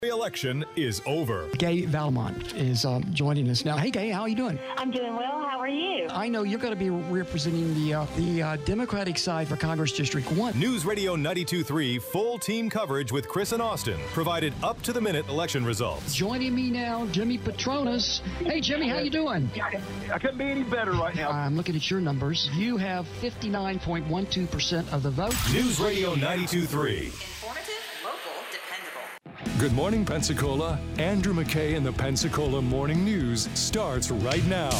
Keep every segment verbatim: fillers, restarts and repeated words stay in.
The election is over. Gay Valmont is um, joining us now. Hey, Gay, how are you doing? I'm doing well. How are you? I know you're going to be representing the uh, the uh, Democratic side for Congress District one. News Radio ninety-two point three full team coverage with Chris and Austin provided up-to-the-minute election results. Joining me now, Jimmy Patronis. Hey, Jimmy, how you doing? I couldn't be any better right now. I'm looking at your numbers. You have fifty-nine point one two percent of the vote. News Radio ninety-two point three. Informative, local, dependable. Good morning, Pensacola. Andrew McKay and the Pensacola Morning News starts right now.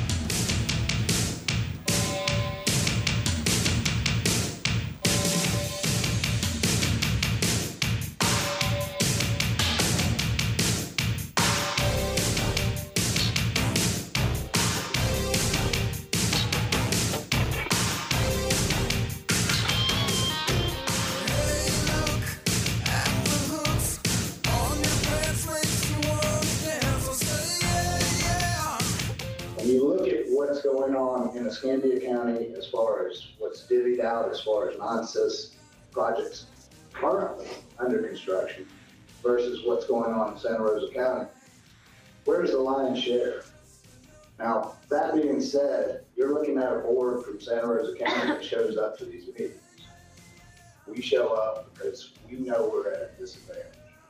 When you look at what's going on in Escambia County as far as what's divvied out as far as non-C I S projects currently under construction versus what's going on in Santa Rosa County, where's the lion's share? Now, that being said, you're looking at a board from Santa Rosa County that shows up to these meetings. We show up because we know we're at a disadvantage.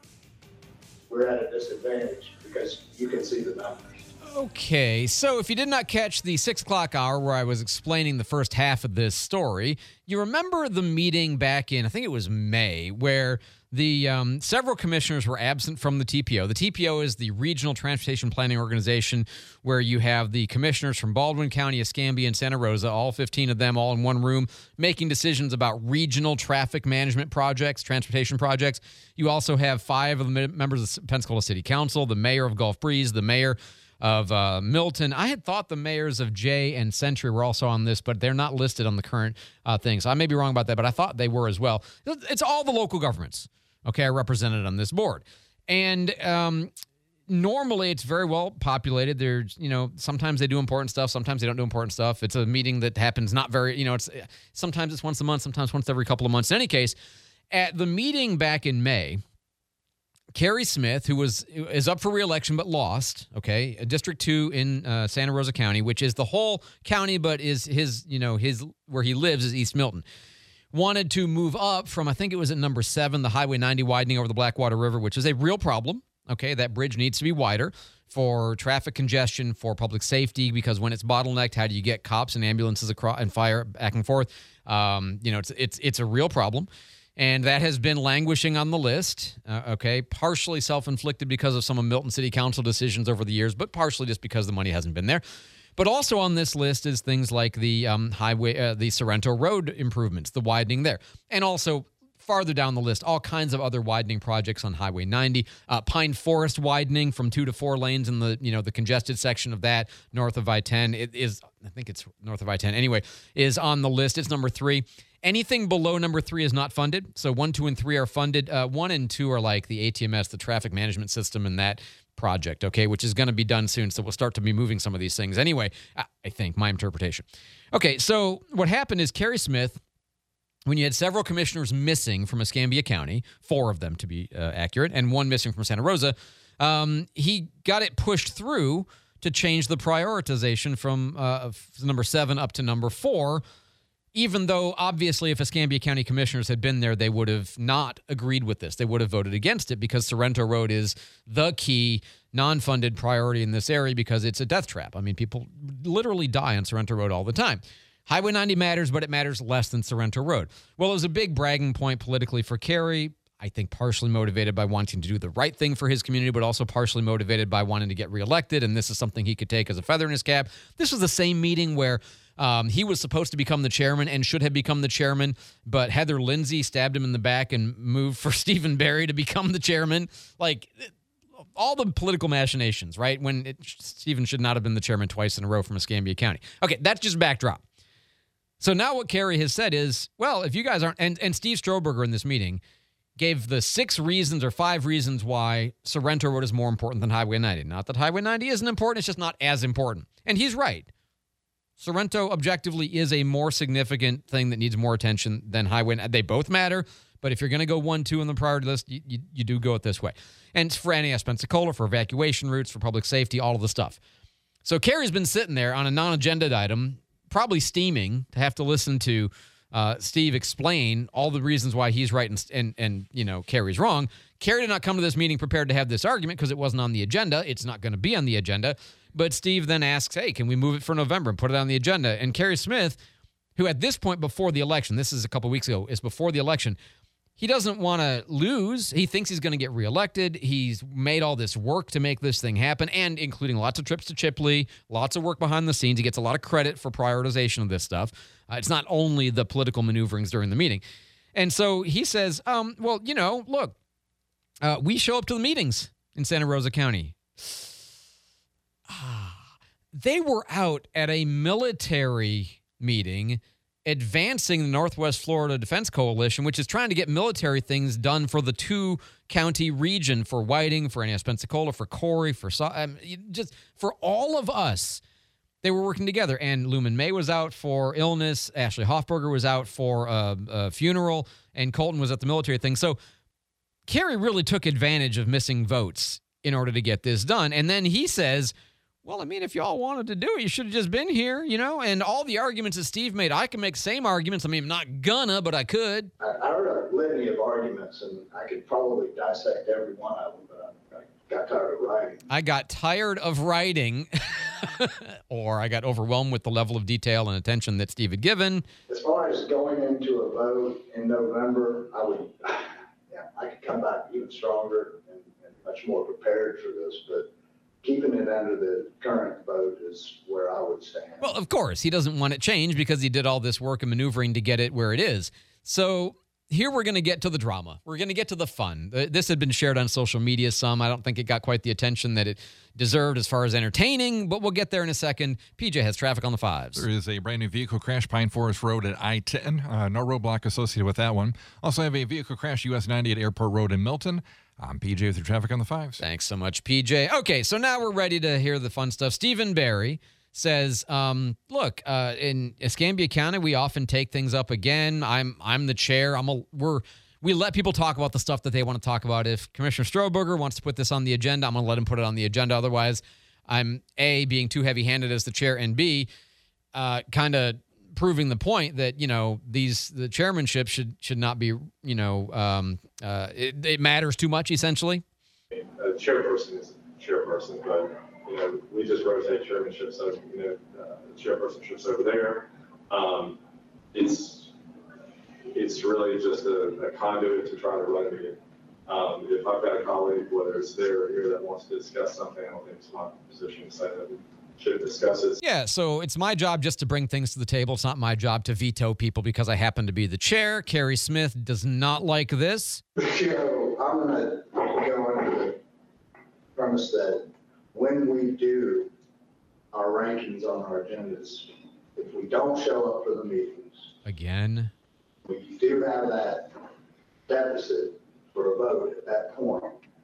We're at a disadvantage because you can see the numbers. Okay, so if you did not catch the six o'clock hour where I was explaining the first half of this story, you remember the meeting back in, I think it was May, where the um, several commissioners were absent from the T P O. The T P O is the Regional Transportation Planning Organization, where you have the commissioners from Baldwin County, Escambia, and Santa Rosa, all fifteen of them all in one room, making decisions about regional traffic management projects, transportation projects. You also have five of the members of the Pensacola City Council, the mayor of Gulf Breeze, the mayor of uh, Milton. I had thought the mayors of Jay and Century were also on this, but they're not listed on the current uh, thing. So I may be wrong about that, but I thought they were as well. It's all the local governments, okay, are represented on this board. And um, normally it's very well populated. There's, you know, sometimes they do important stuff, sometimes they don't do important stuff. It's a meeting that happens not very, you know, it's sometimes it's once a month, sometimes once every couple of months. In any case, at the meeting back in May, Kerry Smith, who was is up for re-election but lost, okay, District two in uh, Santa Rosa County, which is the whole county, but is his, you know, his where he lives is East Milton, wanted to move up from, I think it was at number seven, the Highway ninety widening over the Blackwater River, which is a real problem. Okay, that bridge needs to be wider for traffic congestion, for public safety, because when it's bottlenecked, how do you get cops and ambulances across and fire back and forth? Um, you know, it's it's it's a real problem. And that has been languishing on the list, uh, okay, partially self-inflicted because of some of Milton City Council decisions over the years, but partially just because the money hasn't been there. But also on this list is things like the um, highway, uh, the Sorrento Road improvements, the widening there. And also farther down the list, all kinds of other widening projects on Highway ninety, uh, Pine Forest widening from two to four lanes in the, you know, the congested section of that north of I ten. It is, I think it's north of I ten anyway, is on the list. It's number three. Anything below number three is not funded. So one, two, and three are funded. Uh, one and two are like the A T M S, the traffic management system, and that project, okay, which is going to be done soon. So we'll start to be moving some of these things. Anyway, I think, my interpretation. Okay, so what happened is Kerry Smith, when you had several commissioners missing from Escambia County, four of them to be uh, accurate, and one missing from Santa Rosa, um, he got it pushed through to change the prioritization from uh, number seven up to number four, even though, obviously, if Escambia County commissioners had been there, they would have not agreed with this. They would have voted against it because Sorrento Road is the key non-funded priority in this area because it's a death trap. I mean, people literally die on Sorrento Road all the time. Highway ninety matters, but it matters less than Sorrento Road. Well, it was a big bragging point politically for Kerry, I think partially motivated by wanting to do the right thing for his community, but also partially motivated by wanting to get reelected, and this is something he could take as a feather in his cap. This was the same meeting where Um, he was supposed to become the chairman and should have become the chairman, but Heather Lindsay stabbed him in the back and moved for Stephen Barry to become the chairman. Like, all the political machinations, right? When it, Stephen should not have been the chairman twice in a row from Escambia County. Okay, that's just backdrop. So now what Kerry has said is, well, if you guys aren't, and, and Steve Stroberger in this meeting gave the six reasons or five reasons why Sorrento Road is more important than Highway ninety. Not that Highway ninety isn't important, it's just not as important. And he's right. Sorrento objectively is a more significant thing that needs more attention than Highway. They both matter, But if you're going to go one, two on the priority list, you, you, you do go it this way. And it's for N A S Pensacola, for evacuation routes, for public safety, all of the stuff. So Kerry's been sitting there on a non-agenda item, probably steaming to have to listen to uh, Steve explain all the reasons why he's right and, and, and you know, Kerry's wrong. Kerry did not come to this meeting prepared to have this argument because it wasn't on the agenda. It's not going to be on the agenda. But Steve then asks, hey, can we move it for November and put it on the agenda? And Kerry Smith, who at this point before the election, this is a couple weeks ago, is before the election, he doesn't want to lose. He thinks he's going to get reelected. He's made all this work to make this thing happen, and including lots of trips to Chipley, lots of work behind the scenes. He gets a lot of credit for prioritization of this stuff. Uh, it's not only the political maneuverings during the meeting. And so he says, um, well, you know, look, uh, we show up to the meetings in Santa Rosa County. They were out at a military meeting advancing the Northwest Florida Defense Coalition, which is trying to get military things done for the two-county region, for Whiting, for N A S Pensacola, for Corey, for um, just for all of us. They were working together, and Lumen May was out for illness, Ashley Hoffberger was out for a, a funeral, and Colton was at the military thing. So Kerry really took advantage of missing votes in order to get this done. And then he says, well, I mean, if y'all wanted to do it, you should have just been here, you know? And all the arguments that Steve made, I can make same arguments. I mean, I'm not gonna, but I could. I, I heard a litany of arguments, and I could probably dissect every one of them, but I, I got tired of writing. I got tired of writing, or I got overwhelmed with the level of detail and attention that Steve had given. As far as going into a vote in November, I would, yeah, I could come back even stronger and, and much more prepared for this, but keeping it under the current vote is where I would stand. Well, of course, he doesn't want it changed because he did all this work and maneuvering to get it where it is. So here we're going to get to the drama. We're going to get to the fun. This had been shared on social media some. I don't think it got quite the attention that it deserved as far as entertaining, but we'll get there in a second. P J has traffic on the fives. There is a brand new vehicle crash, Pine Forest Road at I ten. Uh, no roadblock associated with that one. Also have a vehicle crash, U S ninety at Airport Road in Milton. I'm P J with your traffic on the fives. Thanks so much, P J. Okay, so now we're ready to hear the fun stuff. Stephen Barry says, um, look, uh, in Escambia County, we often take things up again. I'm I'm the chair. I'm a, we're we let people talk about the stuff that they want to talk about. If Commissioner Strohberger wants to put this on the agenda, I'm going to let him put it on the agenda. Otherwise, I'm, A, being too heavy-handed as the chair, and B, uh, kind of proving the point that, you know, these the chairmanship should should not be, you know, um, uh, it, it matters too much, essentially. A chairperson is a chairperson, but, you know, we just rotate chairmanship, so, you know, uh, the chairpersonships over there. Um, it's it's really just a, a conduit to try to run a meeting. Um, if I've got a colleague, whether it's there or here, that wants to discuss something, I don't think it's my position to say that we should discuss it. Yeah, so it's my job just to bring things to the table. It's not my job to veto people because I happen to be the chair. Kerry Smith does not like this. So I'm going to go under the premise that when we do our rankings on our agendas, if we don't show up for the meetings, again, we do have that deficit for a vote at that point,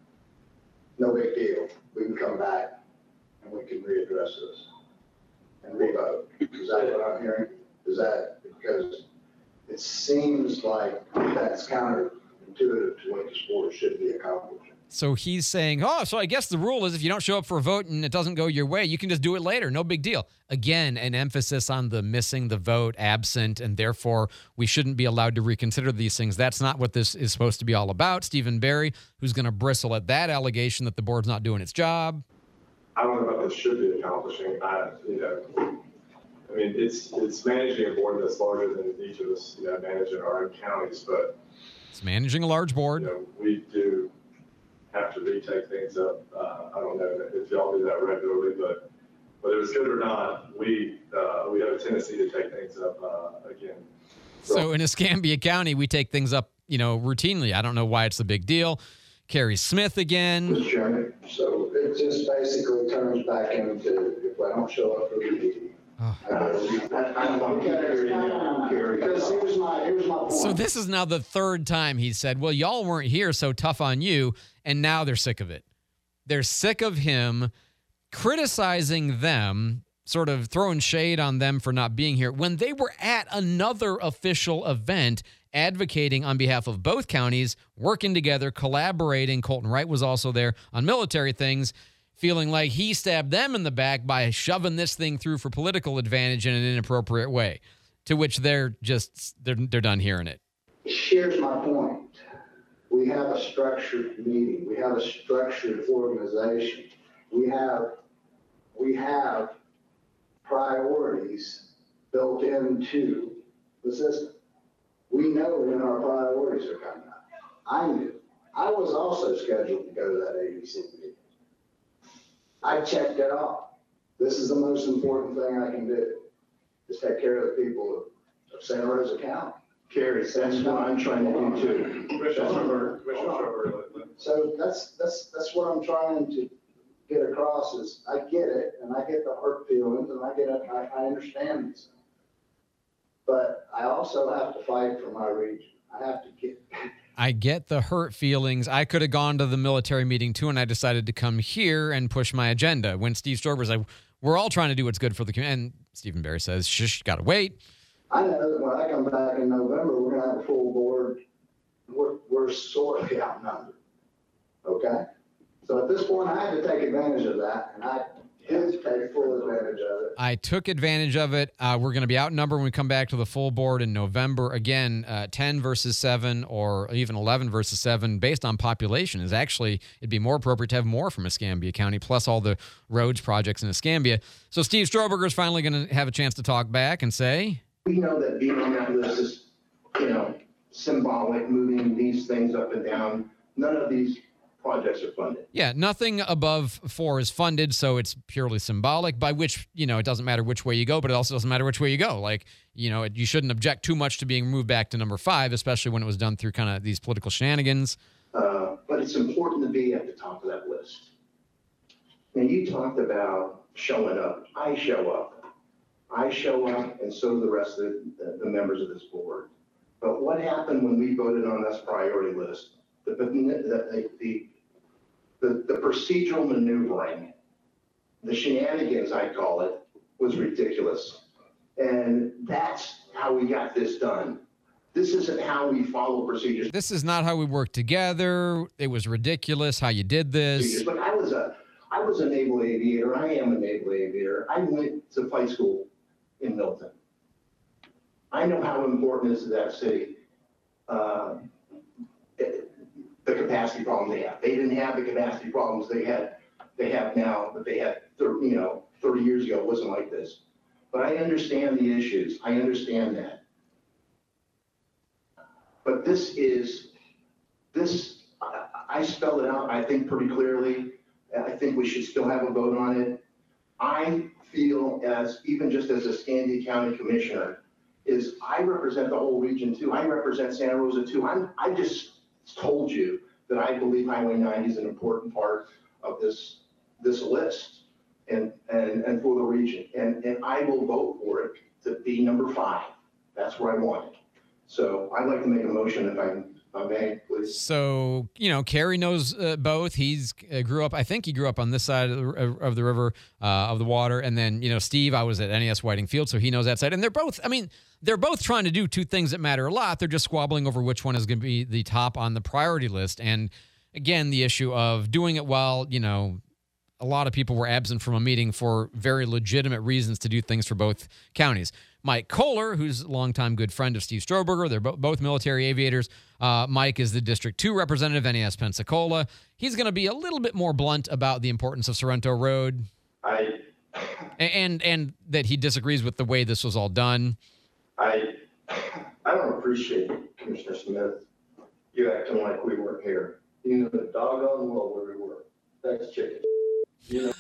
no big deal. We can come back and we can readdress this and revote. Is that what I'm hearing? Is that because it seems like that's counterintuitive to what this board should be accomplishing? So he's saying, oh, so I guess the rule is if you don't show up for a vote and it doesn't go your way, you can just do it later. No big deal. Again, an emphasis on the missing the vote, absent, and therefore we shouldn't be allowed to reconsider these things. That's not what this is supposed to be all about. Stephen Barry, who's going to bristle at that allegation that the board's not doing its job. I don't know about this should be accomplishing. I, you know, I mean, it's it's managing a board that's larger than each of us, you know, manage in our own counties, but it's managing a large board. You know, we do have to retake things up. Uh, I don't know if y'all do that regularly, but whether it's good or not, we uh, we have a tendency to take things up uh, again. So, so in Escambia County, we take things up, you know, routinely. I don't know why it's a big deal. Kerry Smith again. Mister Chairman, so it just basically turns back into if I don't show up for the meeting. Oh. Because here's my, here's my point. So this is now the third time he said, well, y'all weren't here, so tough on you. And now they're sick of it. They're sick of him criticizing them sort of throwing shade on them for not being here when they were at another official event advocating on behalf of both counties, working together, collaborating. Colton Wright was also there on military things, feeling like he stabbed them in the back by shoving this thing through for political advantage in an inappropriate way, to which they're just, they're, they're done hearing it. Here's my point. We have a structured meeting. We have a structured organization. We have, we have priorities built into the system. We know when our priorities are coming up. I knew. I was also scheduled to go to that A B C meeting. I checked it off. This is the most important thing I can do, is take care of the people of Santa Rosa County. Kerry, that's what I'm trying to do too. Commissioner Schroeder. So that's, that's, that's what I'm trying to get across is I get it, and I get the hurt feelings, and I get it, I, I understand these things. But I also have to fight for my region. I have to get. I get the hurt feelings. I could have gone to the military meeting too, and I decided to come here and push my agenda. When Steve Strober's like, we're all trying to do what's good for the community. And Stephen Barry says, shush, gotta wait. I know that when I come back in November, we're gonna have a full board. We're, we're sorely outnumbered. Okay? So at this point, I had to take advantage of that, and I did take full advantage of it. I took advantage of it. Uh, we're going to be outnumbered when we come back to the full board in November. Again, uh, ten versus seven or even eleven versus seven based on population is actually, it'd be more appropriate to have more from Escambia County, plus all the roads projects in Escambia. So Steve Stroberger is finally going to have a chance to talk back and say, we know that being on that list is, you know, symbolic, moving these things up and down. None of these projects are funded. Yeah, nothing above four is funded, so it's purely symbolic, by which, you know, it doesn't matter which way you go, but it also doesn't matter which way you go. Like, you know, it, you shouldn't object too much to being moved back to number five, especially when it was done through kind of these political shenanigans. Uh, but it's important to be at the top of that list. Now, you talked about showing up. I show up. I show up, and so do the rest of the, the members of this board. But what happened when we voted on this priority list? The, the, the, the The, the procedural maneuvering, the shenanigans, I call it, was ridiculous. And that's how we got this done. This isn't how we follow procedures. This is not how we work together. It was ridiculous how you did this. But I was a, I was a naval aviator. I am a naval aviator. I went to flight school in Milton. I know how important it is to that city. Uh, the capacity problems they have. They didn't have the capacity problems they had, they have now, but they had, you know, thirty years ago. It wasn't like this. But I understand the issues. I understand that. But this is, this, I, I spelled it out, I think, pretty clearly. I think we should still have a vote on it. I feel as, even just as a Escambia County Commissioner, is I represent the whole region too. I represent Santa Rosa too. I'm, I just told you that I believe Highway ninety is an important part of this, this list and, and, and for the region. And, and I will vote for it to be number five. That's where I want it. So I'd like to make a motion if I, if I may, please. So, you know, Kerry knows uh, both. He's uh, grew up, I think he grew up on this side of the, of the river, uh, of the water. And then, you know, Steve, I was at N A S Whiting Field, so he knows that side. And they're both, I mean, they're both trying to do two things that matter a lot. They're just squabbling over which one is going to be the top on the priority list. And again, the issue of doing it while, you know, a lot of people were absent from a meeting for very legitimate reasons to do things for both counties. Mike Kohler, who's a longtime good friend of Steve Stroberger, they're bo- both military aviators. Uh, Mike is the District two representative, N A S Pensacola. He's going to be a little bit more blunt about the importance of Sorrento Road. I and and that he disagrees with the way this was all done. I I don't appreciate, Commissioner Smith, you acting like we weren't here. You know the doggone well where we were. That's chicken. You know.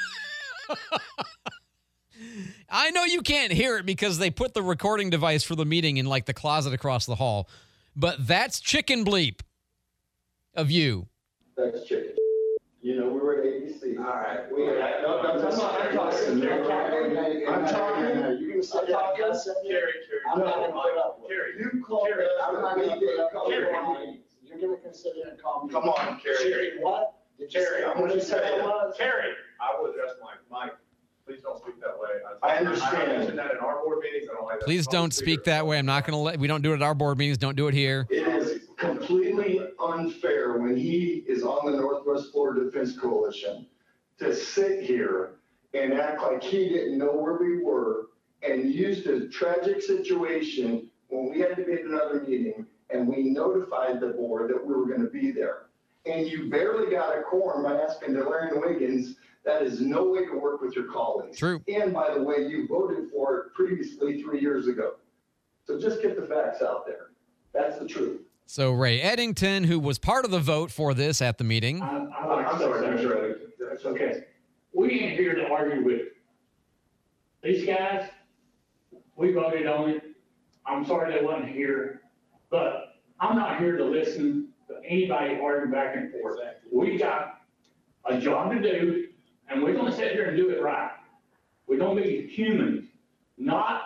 I know you can't hear it because they put the recording device for the meeting in like the closet across the hall, but that's chicken bleep of you. That's chicken. You know, we were at A B C. All right. We are at, no, no, I'm talking. I'm talking. I'm talking. You're going to sit down. Kerry, Kerry. I'm not going to put up with Kerry. You call Kerry. I'm not going to put up with Kerry. You're going to consider and call me. Come on, Kerry. What? Kerry, I'm going to say say, it was? Kerry, I will address my, my please don't speak that way. I understand. I mentioned that in our board meetings. I don't like that. Please don't speak that way. I'm not going to let, we don't do it at our board meetings. Don't do it here. It is completely unfair when he is on the Northwest Florida Defense Coalition to sit here and act like he didn't know where we were and use the tragic situation when we had to be at another meeting and we notified the board that we were going to be there. And you barely got a quorum by asking Delarian Wiggins. That is no way to work with your colleagues. True. And by the way, you voted for it previously three years ago. So just get the facts out there. That's the truth. So Ray Eddington, who was part of the vote for this at the meeting. I'm, I'm, I'm sorry, I'm sorry. That's okay. We ain't here to argue with these guys. We voted on it. I'm sorry they wasn't here, but I'm not here to listen to anybody arguing back and forth. We got a job to do, and we're gonna sit here and do it right. We're gonna be humans, not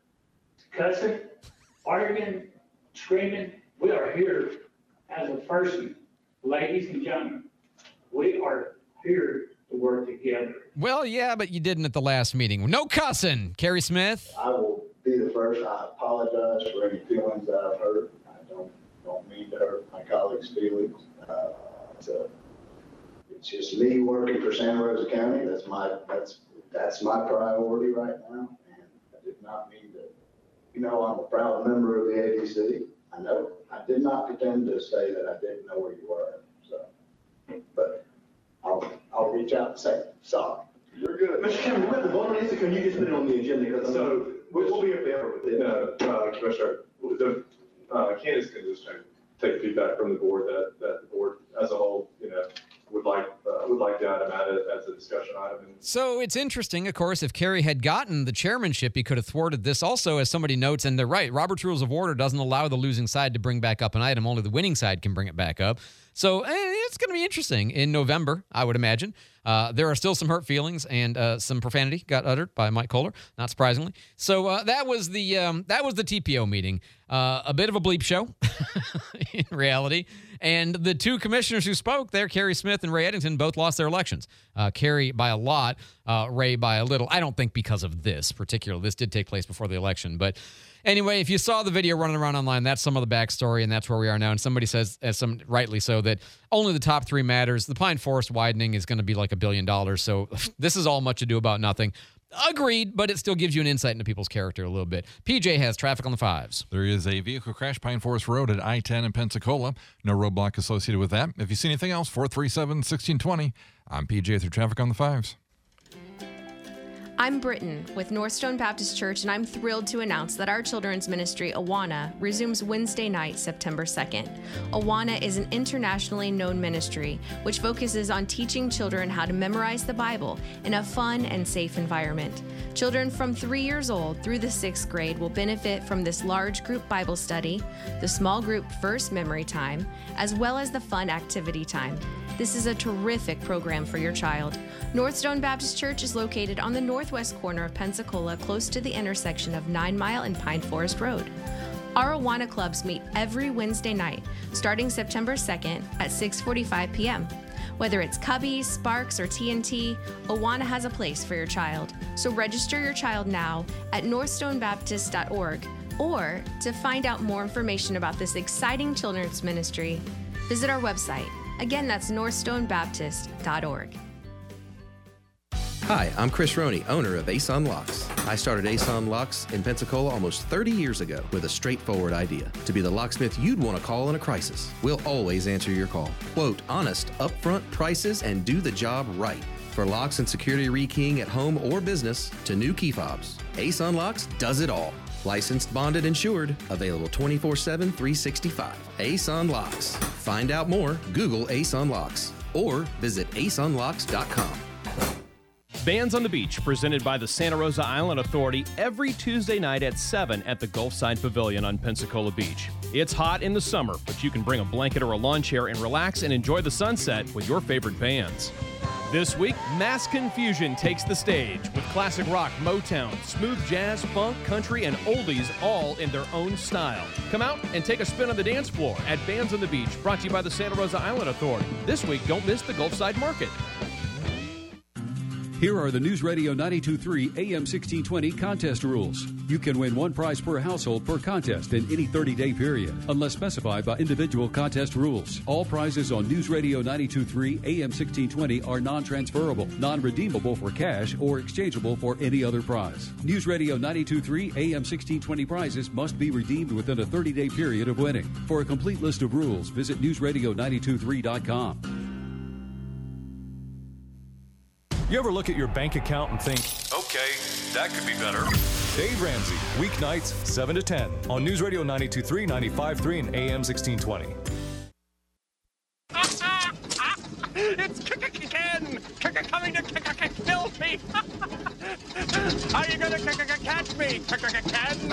cussing, arguing, screaming. We are here as a person, ladies and gentlemen. We are here to work together. Well, yeah, but you didn't at the last meeting. No cussing, Kerry Smith. I will be the first. I apologize for any feelings that I've hurt. I don't don't mean to hurt my colleagues' feelings. Uh, so it's just me working for Santa Rosa County. That's my that's that's my priority right now. And I did not mean to. You know, I'm a proud member of the A D C. I know. I did not pretend to say that I didn't know where you were. So, but I'll I'll reach out and say sorry. You're good. Mister Chairman, we have to vote on this, or can you just put it on the agenda? Because So, we'll, we'll be up there with it. No, uh, Commissioner, the, uh, Candace can just take feedback from the board that, that the board as a whole, you know, would like, uh, would like the item added as a discussion item. And So it's interesting, of course, if Kerry had gotten the chairmanship, he could have thwarted this also, as somebody notes, and they're right. Robert's Rules of Order doesn't allow the losing side to bring back up an item. Only the winning side can bring it back up. So eh, it's going to be interesting in November, I would imagine. Uh, there are still some hurt feelings, and uh, some profanity got uttered by Mike Kohler, not surprisingly. So uh, that was the um, that was the T P O meeting. Uh, a bit of a bleep show, in reality. And the two commissioners who spoke there, Kerry Smith and Ray Eddington, both lost their elections. Uh, Kerry by a lot, uh, Ray by a little. I don't think because of this particular. This did take place before the election. But anyway, if you saw the video running around online, that's some of the backstory, and that's where we are now. And somebody says, as some rightly so, that only the top three matters. The Pine Forest widening is going to be like a billion dollars. So this is all much ado about nothing. Agreed, but it still gives you an insight into people's character a little bit. P J has traffic on the fives. There is a vehicle crash, Pine Forest Road at I ten in Pensacola. No roadblock associated with that. If you see anything else, four three seven, one six two zero. I'm P J through traffic on the fives. I'm Britton with Northstone Baptist Church, and I'm thrilled to announce that our children's ministry, Awana, resumes Wednesday night, September second. Awana is an internationally known ministry which focuses on teaching children how to memorize the Bible in a fun and safe environment. Children from three years old through the sixth grade will benefit from this large group Bible study, the small group verse memory time, as well as the fun activity time. This is a terrific program for your child. Northstone Baptist Church is located on the northwest corner of Pensacola, close to the intersection of Nine Mile and Pine Forest Road. Our Awana clubs meet every Wednesday night, starting September second at six forty-five p.m. Whether it's Cubbies, Sparks, or T N T, Awana has a place for your child. So register your child now at northstone baptist dot org, or to find out more information about this exciting children's ministry, visit our website. Again, that's northstone baptist dot org. Hi, I'm Chris Roney, owner of Ace Locks. I started Ace Locks in Pensacola almost thirty years ago with a straightforward idea: to be the locksmith you'd want to call in a crisis. We'll always answer your call. Quote honest, upfront prices and do the job right. For locks and security rekeying at home or business to new key fobs, Ace Unlocks does it all. Licensed, bonded, insured. Available twenty-four seven, three sixty-five. Ace Unlocks. Find out more. Google Ace Unlocks or visit ace unlocks dot com. Bands on the Beach, presented by the Santa Rosa Island Authority, every Tuesday night at seven at the Gulfside Pavilion on Pensacola Beach. It's hot in the summer, but you can bring a blanket or a lawn chair and relax and enjoy the sunset with your favorite bands. This week, Mass Confusion takes the stage with classic rock, Motown, smooth jazz, funk, country, and oldies all in their own style. Come out and take a spin on the dance floor at Bands on the Beach, brought to you by the Santa Rosa Island Authority. This week, don't miss the Gulfside Market. Here are the News Radio ninety-two point three A M sixteen twenty contest rules. You can win one prize per household per contest in any thirty-day period, unless specified by individual contest rules. All prizes on News Radio ninety-two point three A M sixteen twenty are non-transferable, non-redeemable for cash, or exchangeable for any other prize. News Radio ninety-two point three A M sixteen twenty prizes must be redeemed within a thirty-day period of winning. For a complete list of rules, visit news radio ninety-two point three dot com. You ever look at your bank account and think, okay, that could be better? Dave Ramsey, weeknights, seven to ten, on News Radio ninety-two point three, ninety-five point three, and A M sixteen twenty. It's Ken! Coming to kill me! Are you gonna catch me, Ken?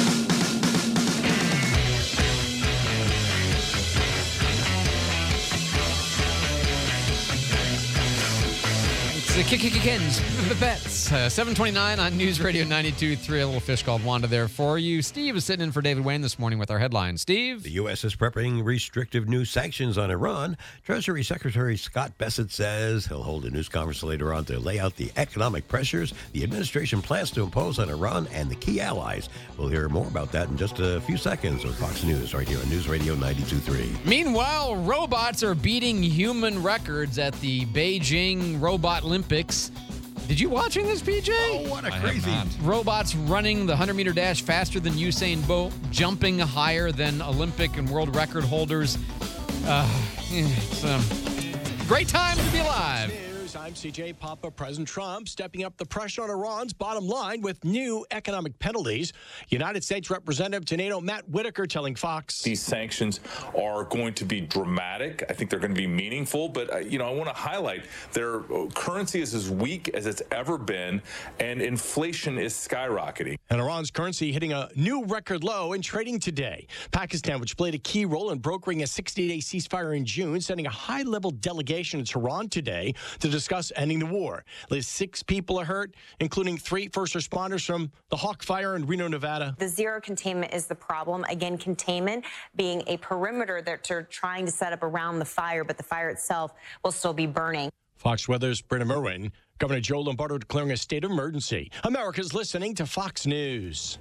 The Ken's Bets. Uh, seven twenty-nine on News Radio ninety-two point three. A little fish called Wanda there for you. Steve is sitting in for David Wayne this morning with our headlines. Steve? The U S is prepping restrictive new sanctions on Iran. Treasury Secretary Scott Bessent says he'll hold a news conference later on to lay out the economic pressures the administration plans to impose on Iran and the key allies. We'll hear more about that in just a few seconds on Fox News right here on News Radio ninety-two point three. Meanwhile, robots are beating human records at the Beijing Robot Olympics. Did you watching this, P J? Oh, what a crazy. Robots running the one hundred meter dash faster than Usain Bolt, jumping higher than Olympic and world record holders. Uh, it's a um, great time to be alive. I'm C J Papa. President Trump stepping up the pressure on Iran's bottom line with new economic penalties. United States Representative to NATO Matt Whitaker telling Fox. These sanctions are going to be dramatic. I think they're going to be meaningful. But, uh, you know, I want to highlight their currency is as weak as it's ever been, and inflation is skyrocketing. And Iran's currency hitting a new record low in trading today. Pakistan, which played a key role in brokering a sixty-day ceasefire in June, sending a high-level delegation to Tehran today to discuss ending the war. At least six people are hurt, including three first responders from the Hawk Fire in Reno, Nevada. The zero containment is the problem. Again, containment being a perimeter that they're trying to set up around the fire, but the fire itself will still be burning. Fox Weather's Brenna Merwin. Governor Joe Lombardo declaring a state of emergency. America's listening to Fox News.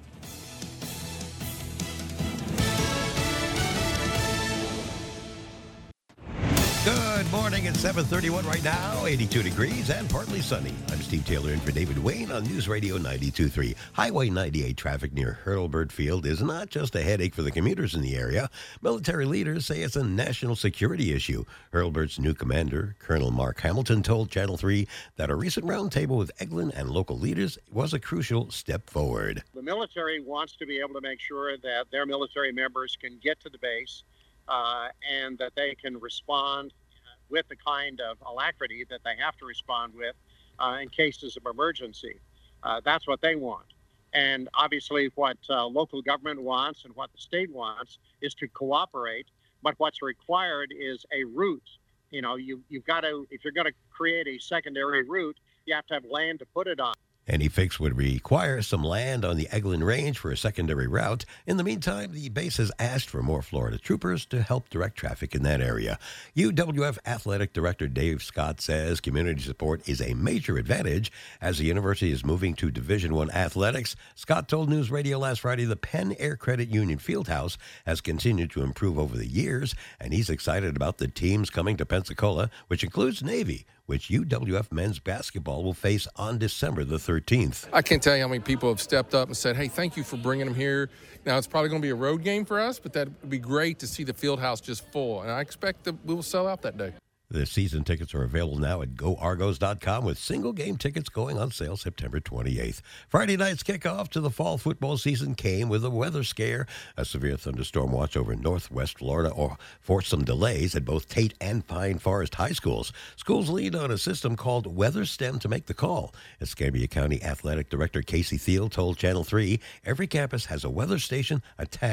Good morning. It's seven thirty-one right now, eighty-two degrees and partly sunny. I'm Steve Taylor in for David Wayne on News Radio ninety-two point three. Highway ninety-eight traffic near Hurlburt Field is not just a headache for the commuters in the area. Military leaders say it's a national security issue. Hurlburt's new commander, Colonel Mark Hamilton, told Channel three that a recent roundtable with Eglin and local leaders was a crucial step forward. The military wants to be able to make sure that their military members can get to the base Uh, and that they can respond with the kind of alacrity that they have to respond with uh, in cases of emergency. Uh, that's what they want. And obviously what uh, local government wants and what the state wants is to cooperate. But what's required is a route. You know, you, you've got to, if you're going to create a secondary route, you have to have land to put it on. Any fix would require some land on the Eglin Range for a secondary route. In the meantime, the base has asked for more Florida troopers to help direct traffic in that area. U W F Athletic Director Dave Scott says community support is a major advantage as the university is moving to Division I athletics. Scott told News Radio last Friday the Penn Air Credit Union Fieldhouse has continued to improve over the years, and he's excited about the teams coming to Pensacola, which includes Navy, which U W F men's basketball will face on December the thirteenth. I can't tell you how many people have stepped up and said, hey, thank you for bringing them here. Now, it's probably going to be a road game for us, but that would be great to see the field house just full. And I expect that we will sell out that day. The season tickets are available now at go argos dot com with single game tickets going on sale September twenty-eighth. Friday night's kickoff to the fall football season came with a weather scare. A severe thunderstorm watch over northwest Florida or forced some delays at both Tate and Pine Forest high schools. Schools leaned on a system called WeatherStem to make the call. Escambia County Athletic Director Casey Thiel told Channel three every campus has a weather station attached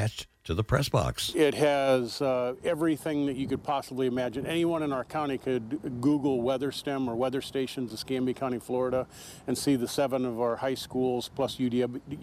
to the press box. It has uh, everything that you could possibly imagine. Anyone in our county could Google WeatherStem or weather stations in Escambia County, Florida, and see the seven of our high schools, plus U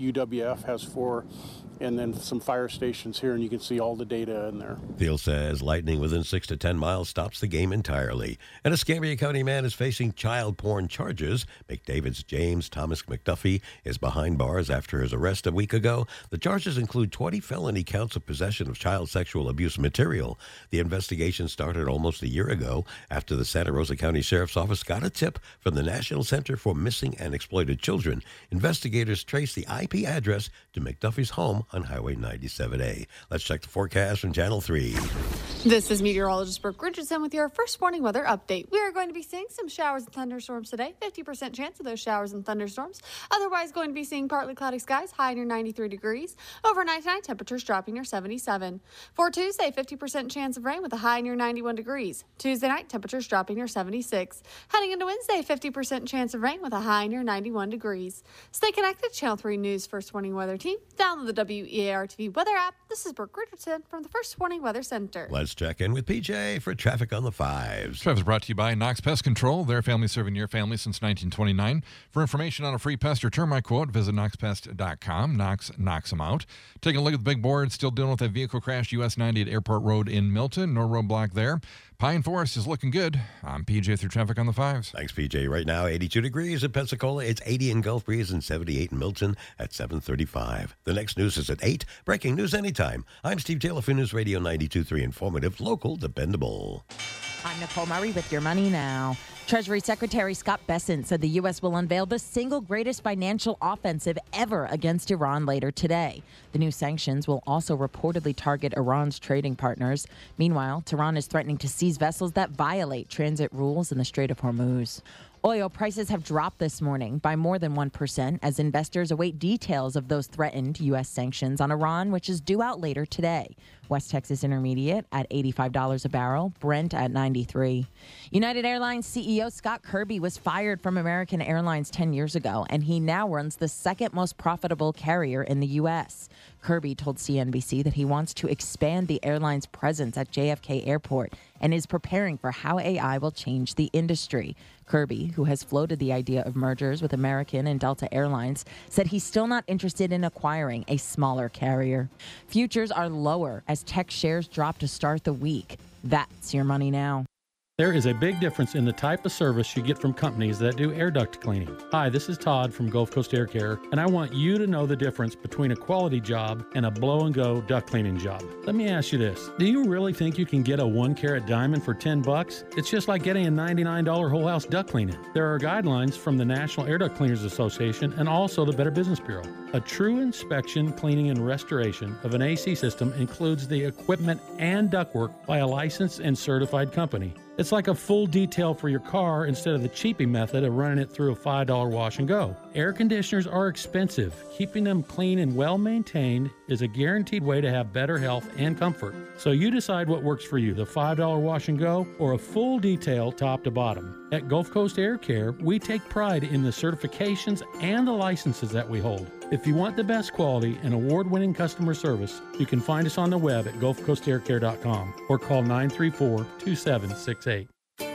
W F has four, and then some fire stations here, and you can see all the data in there. Thiel says lightning within six to ten miles stops the game entirely. And a Escambia County man is facing child porn charges. McDavid's James Thomas McDuffie is behind bars after his arrest a week ago. The charges include twenty felony counts of possession of child sexual abuse material. The investigation started almost a year ago after the Santa Rosa County Sheriff's Office got a tip from the National Center for Missing and Exploited Children. Investigators traced the I P address to McDuffie's home on Highway ninety-seven A. Let's check the forecast from Channel three. This is meteorologist Brooke Richardson with your first morning weather update. We are going to be seeing some showers and thunderstorms today. fifty percent chance of those showers and thunderstorms. Otherwise, going to be seeing partly cloudy skies, high near ninety-three degrees. Overnight tonight, temperatures dropping near seventy-seven. For Tuesday, fifty percent chance of rain with a high near ninety-one degrees. Tuesday night, temperatures dropping near seventy-six. Heading into Wednesday, fifty percent chance of rain with a high near ninety-one degrees. Stay connected. Channel three News First Warning Weather Team. Download the W E A R T V weather app. This is Brooke Richardson from the First Warning Weather Center. Let's check in with P J for traffic on the fives. Traffic is brought to you by Knox Pest Control. Their family serving your family since nineteen twenty-nine. For information on a free pest or termite quote, visit knox pest dot com. Knox knocks them out. Taking a look at the big board, still dealing with a vehicle crash, U S ninety at Airport Road in Milton. No roadblock there. Pine Forest is looking good. I'm P J through traffic on the fives. Thanks, P J. Right now, eighty-two degrees in Pensacola. It's eighty in Gulf Breeze and seventy-eight in Milton at seven thirty-five. The next news is at eight. Breaking news anytime. I'm Steve Taylor for News Radio ninety-two point three. Informative, local, dependable. I'm Nicole Murray with your Money Now. Treasury Secretary Scott Bessent said the U S will unveil the single greatest financial offensive ever against Iran later today. The new sanctions will also reportedly target Iran's trading partners. Meanwhile, Tehran is threatening to seize vessels that violate transit rules in the Strait of Hormuz. Oil prices have dropped this morning by more than one percent as investors await details of those threatened U S sanctions on Iran, which is due out later today. West Texas Intermediate at eighty-five dollars a barrel, Brent at ninety-three. United Airlines C E O Scott Kirby was fired from American Airlines ten years ago, and he now runs the second most profitable carrier in the U S. Kirby told C N B C that he wants to expand the airline's presence at J F K Airport and is preparing for how A I will change the industry. Kirby, who has floated the idea of mergers with American and Delta Airlines, said he's still not interested in acquiring a smaller carrier. Futures are lower as tech shares drop to start the week. That's your Money Now. There is a big difference in the type of service you get from companies that do air duct cleaning. Hi, this is Todd from Gulf Coast Air Care, and I want you to know the difference between a quality job and a blow-and-go duct cleaning job. Let me ask you this. Do you really think you can get a one-carat diamond for ten bucks? It's just like getting a ninety-nine dollars whole house duct cleaning. There are guidelines from the National Air Duct Cleaners Association and also the Better Business Bureau. A true inspection, cleaning, and restoration of an A C system includes the equipment and ductwork by a licensed and certified company. It's like a full detail for your car instead of the cheapy method of running it through a five dollar wash and go. Air conditioners are expensive. Keeping them clean and well maintained is a guaranteed way to have better health and comfort. So you decide what works for you, the five dollar wash and go or a full detail top to bottom. At Gulf Coast Air Care, we take pride in the certifications and the licenses that we hold. If you want the best quality and award-winning customer service, you can find us on the web at gulf coast air care dot com or call nine three four, two seven six eight.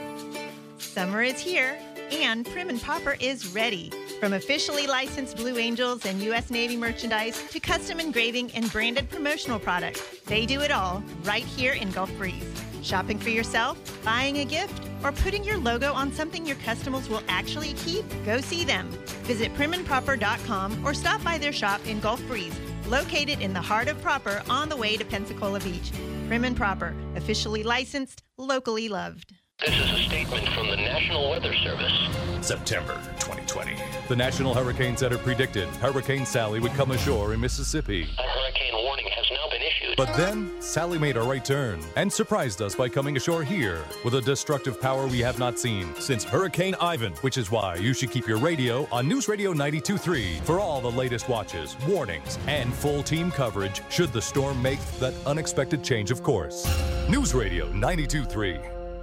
Summer is here, and Prim and Popper is ready. From officially licensed Blue Angels and U S Navy merchandise to custom engraving and branded promotional products, they do it all right here in Gulf Breeze. Shopping for yourself, buying a gift, or putting your logo on something your customers will actually keep? Go see them. Visit prim and proper dot com or stop by their shop in Gulf Breeze, located in the heart of Proper on the way to Pensacola Beach. Prim and Proper, officially licensed, locally loved. This is a statement from the National Weather Service. September twenty twenty. The National Hurricane Center predicted Hurricane Sally would come ashore in Mississippi. A hurricane warning has now been issued. But then, Sally made a right turn and surprised us by coming ashore here with a destructive power we have not seen since Hurricane Ivan, which is why you should keep your radio on News Radio ninety-two point three for all the latest watches, warnings, and full team coverage should the storm make that unexpected change of course. News Radio ninety-two point three.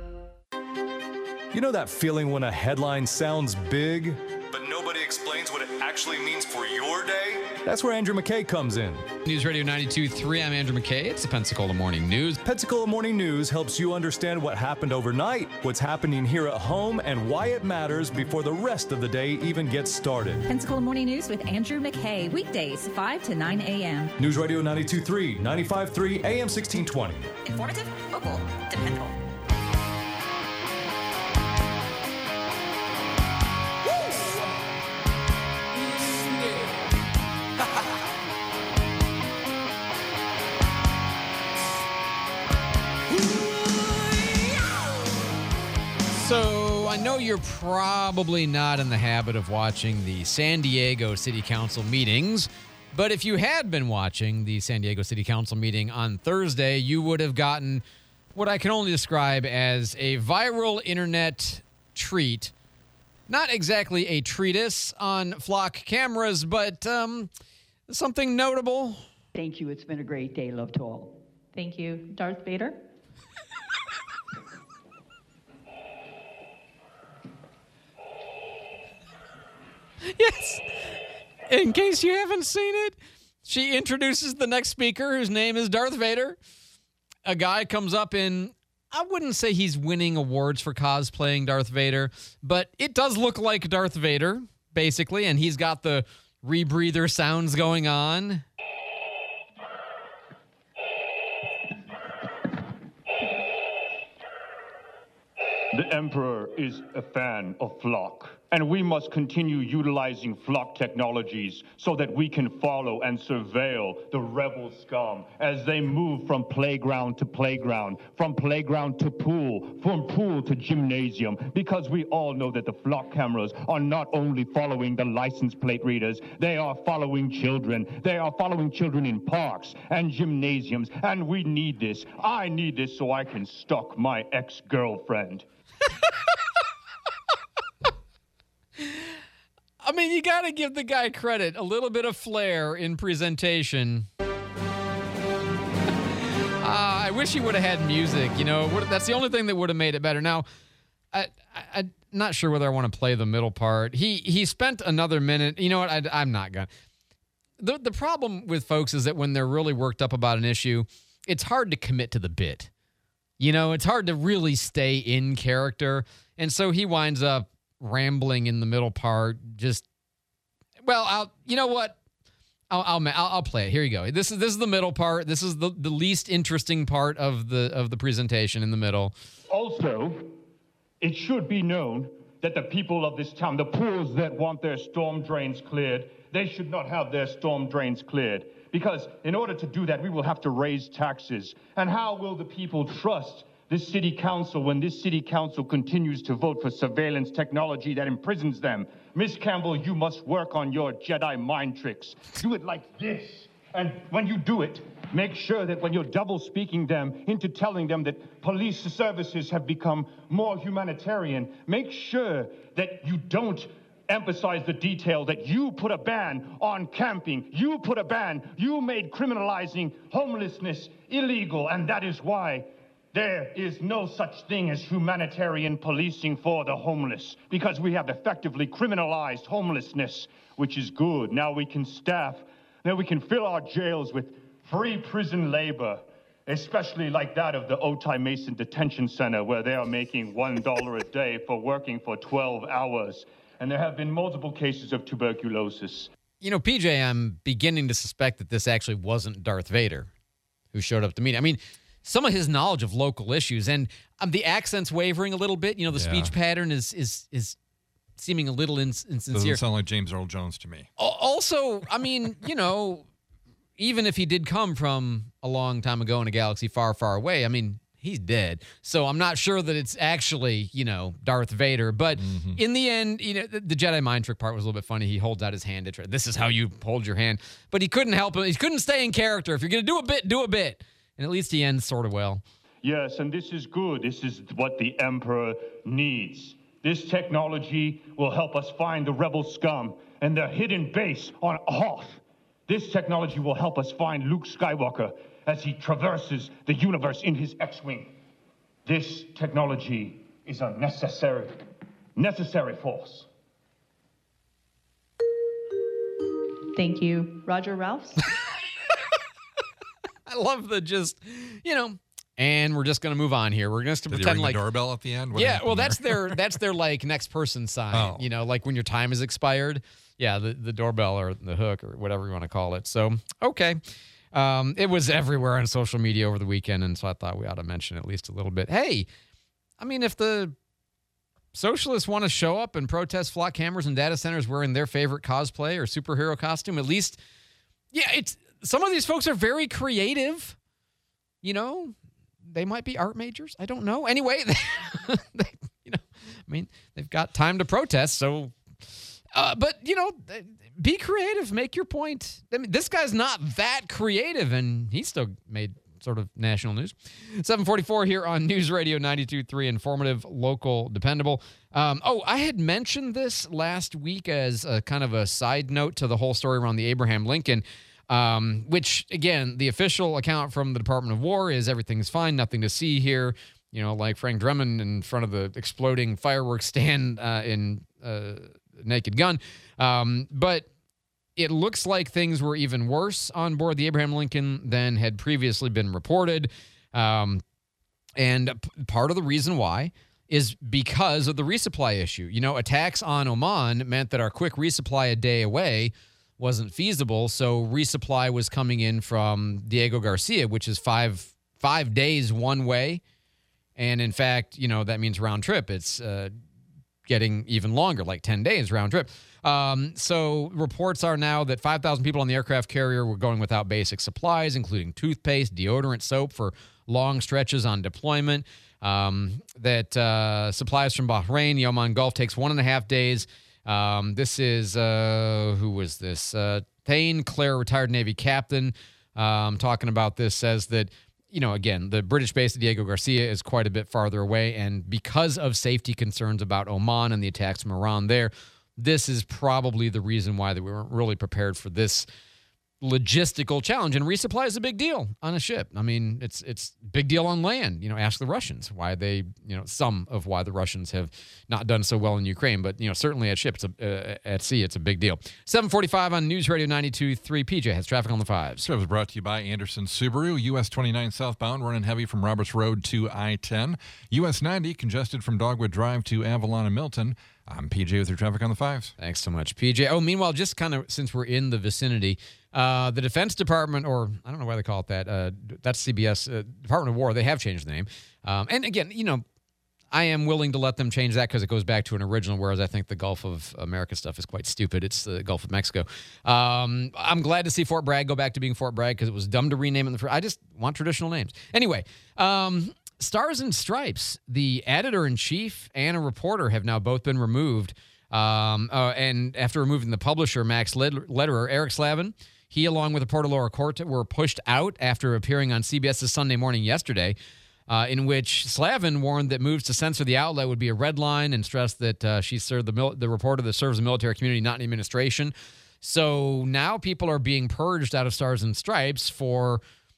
You know that feeling when a headline sounds big, but nobody explains what it actually means for your day? That's where Andrew McKay comes in. News Radio ninety-two point three, I'm Andrew McKay. It's the Pensacola Morning News. Pensacola Morning News helps you understand what happened overnight, what's happening here at home, and why it matters before the rest of the day even gets started. Pensacola Morning News with Andrew McKay, weekdays five to nine a.m. News Radio ninety-two point three, ninety-five point three, A M sixteen twenty. Informative, local, dependable. So I know you're probably not in the habit of watching the San Diego City Council meetings, but if you had been watching the San Diego City Council meeting on Thursday, you would have gotten what I can only describe as a viral internet treat. Not exactly a treatise on flock cameras, but um, something notable. Thank you. It's been a great day. Love to all. Thank you. Darth Vader? Yes. In case you haven't seen it, she introduces the next speaker, whose name is Darth Vader. A guy comes up in, I wouldn't say he's winning awards for cosplaying Darth Vader, but it does look like Darth Vader, basically, and he's got the rebreather sounds going on. The Emperor is a fan of Flock, and we must continue utilizing Flock technologies so that we can follow and surveil the rebel scum as they move from playground to playground, from playground to pool, from pool to gymnasium, because we all know that the Flock cameras are not only following the license plate readers, they are following children. They are following children in parks and gymnasiums, and we need this. I need this so I can stalk my ex-girlfriend. I mean, you got to give the guy credit. A little bit of flair in presentation. uh, I wish he would have had music. You know, that's the only thing that would have made it better. Now, I, I, I'm not sure whether I want to play the middle part. He he spent another minute. You know what? I, I'm not going to. The, the problem with folks is that when they're really worked up about an issue, it's hard to commit to the bit. You know, it's hard to really stay in character. And so he winds up rambling in the middle part. Just, well, I'll, you know what? I'll, I'll, I'll, I'll play it. Here you go. This is, this is the middle part. This is the, the least interesting part of the, of the presentation in the middle. Also, it should be known that the people of this town, the pools that want their storm drains cleared, they should not have their storm drains cleared. Because in order to do that, we will have to raise taxes. And how will the people trust this city council when this city council continues to vote for surveillance technology that imprisons them? Miss Campbell, you must work on your Jedi mind tricks. Do it like this. And when you do it, make sure that when you're double speaking them into telling them that police services have become more humanitarian, make sure that you don't emphasize the detail that you put a ban on camping. You put a ban. You made criminalizing homelessness illegal, and that is why there is no such thing as humanitarian policing for the homeless, because we have effectively criminalized homelessness, which is good. Now we can staff, now we can fill our jails with free prison labor, especially like that of the Otay Mason Detention Center, where they are making one dollar a day for working for twelve hours. And there have been multiple cases of tuberculosis. You know, P J, I'm beginning to suspect that this actually wasn't Darth Vader who showed up to meet. I mean, some of his knowledge of local issues, and um, the accent's wavering a little bit. You know, the Yeah. speech pattern is is is seeming a little ins- insincere. Doesn't sound like James Earl Jones to me. Al- Also, I mean, you know, even if he did come from a long time ago in a galaxy far, far away, I mean, he's dead. So I'm not sure that it's actually, you know, Darth Vader. But Mm-hmm. in the end, you know, the, the Jedi mind trick part was a little bit funny. He holds out his hand. To try, this is how you hold your hand. But he couldn't help it. He couldn't stay in character. If you're going to do a bit, do a bit. And at least he ends sort of well. Yes, and this is good. This is what the Emperor needs. This technology will help us find the rebel scum and their hidden base on Hoth. This technology will help us find Luke Skywalker as he traverses the universe in his X-Wing. This technology is a necessary, necessary force. Thank you. Roger Ralphs. I love the just, you know, and we're just going to move on here. We're just to Did pretend you ring like the doorbell at the end? What yeah, happened well, there? that's their that's their like next person sign. Oh. You know, like when your time is expired. Yeah, the, the doorbell or the hook or whatever you want to call it. So, okay. Um, it was everywhere on social media over the weekend, and so I thought we ought to mention at least a little bit. Hey, I mean, if the socialists want to show up and protest flock cameras and data centers wearing their favorite cosplay or superhero costume, at least, yeah, it's some of these folks are very creative. You know, they might be art majors. I don't know. Anyway, they, they, you know, I mean, they've got time to protest. So, uh, but you know, be creative. Make your point. I mean, this guy's not that creative, and he still made sort of national news. seven forty-four here on News Radio ninety-two point three, informative, local, dependable. Um, oh, I had mentioned this last week as a kind of a side note to the whole story around the Abraham Lincoln. Um, which, again, the official account from the Department of War is everything's fine, nothing to see here. You know, like Frank Drummond in front of the exploding fireworks stand uh, in uh, Naked Gun. Um, but it looks like things were even worse on board the Abraham Lincoln than had previously been reported. Um, and p- part of the reason why is because of the resupply issue. You know, attacks on Oman meant that our quick resupply a day away wasn't feasible, so resupply was coming in from Diego Garcia, which is five five days one way, and in fact, you know, that means round trip. It's uh, getting even longer, like ten days round trip. Um, so reports are now that five thousand people on the aircraft carrier were going without basic supplies, including toothpaste, deodorant, soap for long stretches on deployment. Um, that uh, supplies from Bahrain, the Oman Gulf, takes one and a half days. Um, this is, uh, who was this? Uh, Thane Clare, retired Navy captain, um, talking about this, says that, you know, again, the British base of Diego Garcia is quite a bit farther away, and because of safety concerns about Oman and the attacks from Iran there, this is probably the reason why that we weren't really prepared for this logistical challenge. And resupply is a big deal on a ship. I mean, it's it's big deal on land. You know, ask the Russians why they, you know, some of why the Russians have not done so well in Ukraine. But, you know, certainly at ships, uh, at sea, it's a big deal. seven forty-five on News Radio ninety-two point three. P J has traffic on the fives. This was brought to you by Anderson Subaru. U S twenty-nine southbound, running heavy from Roberts Road to I ten. U S ninety congested from Dogwood Drive to Avalon and Milton. I'm P J with your traffic on the fives. Thanks so much, P J. Oh, meanwhile, just kind of since we're in the vicinity, uh, the Defense Department, or I don't know why they call it that, uh, that's C B S, uh, Department of War, they have changed the name. Um, and again, you know, I am willing to let them change that because it goes back to an original, whereas I think the Gulf of America stuff is quite stupid. It's the Gulf of Mexico. Um, I'm glad to see Fort Bragg go back to being Fort Bragg because it was dumb to rename it. In the first. I just want traditional names. Anyway, um, Stars and Stripes, the editor-in-chief and a reporter have now both been removed. Um, uh, and after removing the publisher, Max Lederer, Eric Slavin, he, along with reporter Laura Corte, were pushed out after appearing on CBS's Sunday Morning yesterday, uh, in which Slavin warned that moves to censor the outlet would be a red line and stressed that uh, she served the, mil- the reporter that serves the military community, not in administration. So now people are being purged out of Stars and Stripes for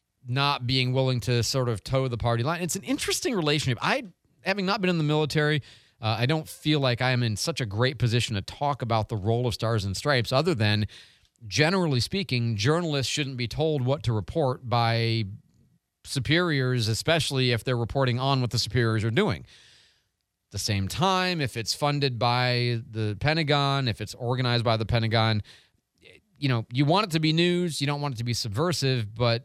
not being willing to sort of toe the party line. It's an interesting relationship. I, having not been in the military, uh, I don't feel like I am in such a great position to talk about the role of Stars and Stripes other than, generally speaking, journalists shouldn't be told what to report by superiors, especially if they're reporting on what the superiors are doing. At the same time, if it's funded by the Pentagon, if it's organized by the Pentagon, you know, you want it to be news, you don't want it to be subversive, but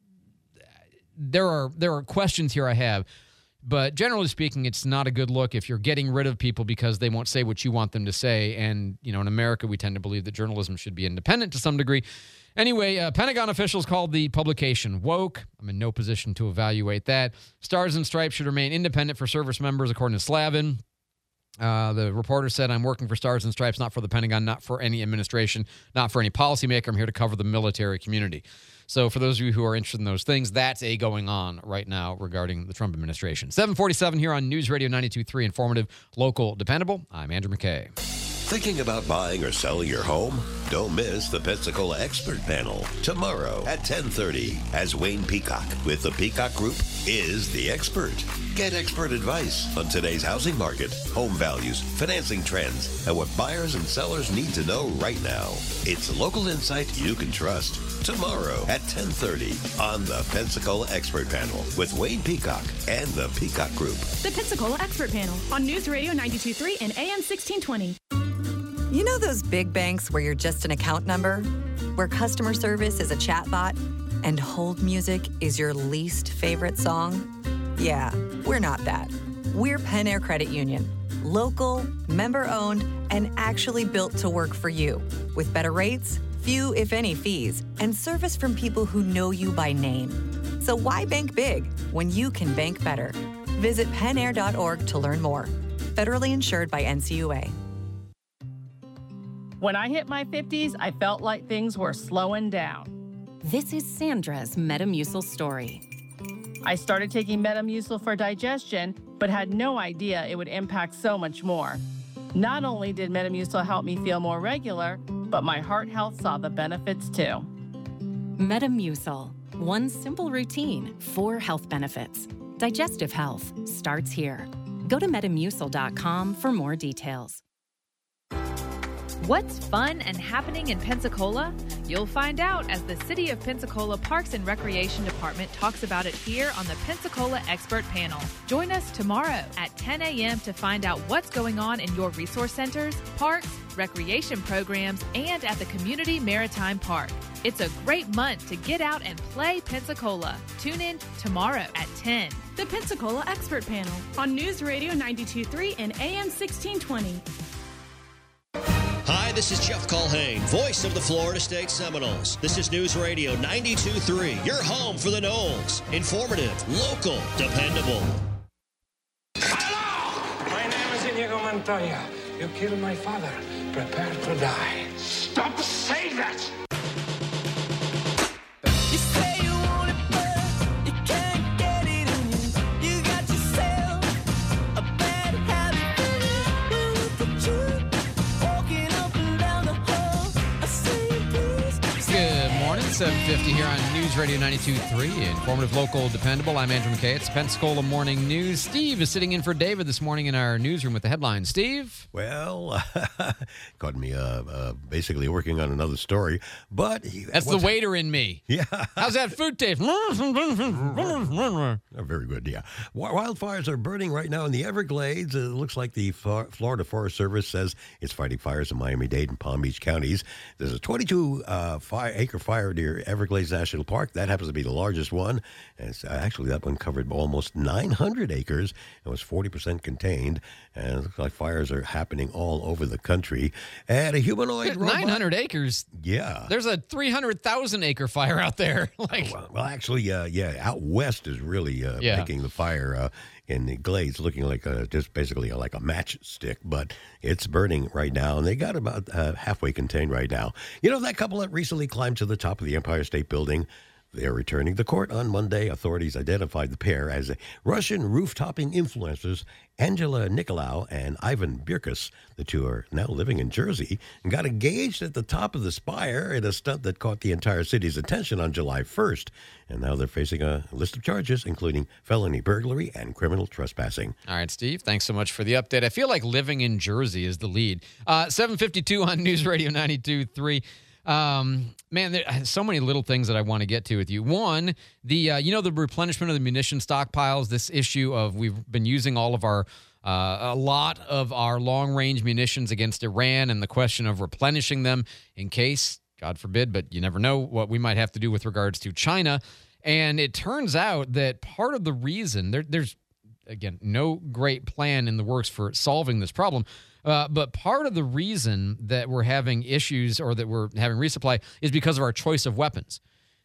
there are there are questions here I have. But generally speaking, it's not a good look if you're getting rid of people because they won't say what you want them to say. And, you know, in America, we tend to believe that journalism should be independent to some degree. Anyway, uh, Pentagon officials called the publication woke. I'm in no position to evaluate that. Stars and Stripes should remain independent for service members, according to Slavin. Uh, the reporter said, I'm working for Stars and Stripes, not for the Pentagon, not for any administration, not for any policymaker. I'm here to cover the military community. So for those of you who are interested in those things, that's a going on right now regarding the Trump administration. seven forty-seven here on News Radio ninety-two point three, informative, local, dependable. I'm Andrew McKay. Thinking about buying or selling your home? Don't miss the Pensacola Expert Panel tomorrow at ten thirty, as Wayne Peacock with the Peacock Group is the expert. Get expert advice on today's housing market, home values, financing trends, and what buyers and sellers need to know right now. It's local insight you can trust. Tomorrow at ten thirty on the Pensacola Expert Panel with Wayne Peacock and the Peacock Group. The Pensacola Expert Panel on News Radio ninety-two point three and A M sixteen twenty. You know those big banks where you're just an account number? Where customer service is a chatbot and hold music is your least favorite song? Yeah, we're not that. We're Pen Air Credit Union. Local, member-owned, and actually built to work for you. With better rates, few if any fees, and service from people who know you by name. So why bank big when you can bank better? Visit penair dot org to learn more. Federally insured by N C U A. When I hit my fifties, I felt like things were slowing down. This is Sandra's Metamucil story. I started taking Metamucil for digestion, but had no idea it would impact so much more. Not only did Metamucil help me feel more regular, but my heart health saw the benefits too. Metamucil, one simple routine, four health benefits. Digestive health starts here. Go to metamucil dot com for more details. What's fun and happening in Pensacola? You'll find out as the City of Pensacola Parks and Recreation Department talks about it here on the Pensacola Expert Panel. Join us tomorrow at ten a.m. to find out what's going on in your resource centers, parks, recreation programs, and at the Community Maritime Park. It's a great month to get out and play Pensacola. Tune in tomorrow at ten. The Pensacola Expert Panel on News Radio ninety-two point three and A M sixteen twenty. Hi, this is Jeff Culhane, voice of the Florida State Seminoles. This is News Radio ninety-two point three, your home for the Noles. Informative, local, dependable. Hello! My name is Inigo Montoya. You killed my father. Prepare to die. Stop saying that! You say you want it, but you can't get it in you. You got yourself a bad habit for it. Look at you, walking up and down the hall. I say please. Good morning, seven fifty here on News Radio ninety-two point three. Informative, local, dependable. I'm Andrew McKay. It's Pensacola Morning News. Steve is sitting in for David this morning in our newsroom with the headlines. Steve? Well, caught me uh, uh, basically working on another story, but... He, That's the waiter in me. Yeah. How's that food taste? Oh, very good, yeah. Wildfires are burning right now in the Everglades. It looks like the Florida Forest Service says it's fighting fires in Miami-Dade and Palm Beach counties. There's a twenty-two uh, fire, acre fire near Everglades National Park. That happens to be the largest one. And it's, uh, actually, that one covered almost nine hundred acres. It was forty percent contained. And it looks like fires are happening all over the country. And a humanoid robot. nine hundred acres? Yeah. There's a three hundred thousand acre fire out there. like, oh, well, well, actually, uh, yeah, out west is really uh, Yeah. making the fire uh, in the glades looking like a, just basically like a matchstick, but it's burning right now, and they got about uh, halfway contained right now. You know, that couple that recently climbed to the top of the Empire State Building, they're returning to court on Monday. Authorities identified the pair as Russian roof-topping influencers Angela Nicolau and Ivan Birkus. The two are now living in Jersey and got engaged at the top of the spire in a stunt that caught the entire city's attention on July first. And now they're facing a list of charges, including felony burglary and criminal trespassing. All right, Steve, thanks so much for the update. I feel like living in Jersey is the lead. Uh, seven fifty-two on News Radio ninety-two point three. Um, man, there are so many little things that I want to get to with you. One, the uh, you know the replenishment of the munition stockpiles. This issue of we've been using all of our uh, a lot of our long range munitions against Iran, and the question of replenishing them in case, God forbid, but you never know what we might have to do with regards to China. And it turns out that part of the reason there, there's again no great plan in the works for solving this problem. Uh, but part of the reason that we're having issues or that we're having resupply is because of our choice of weapons.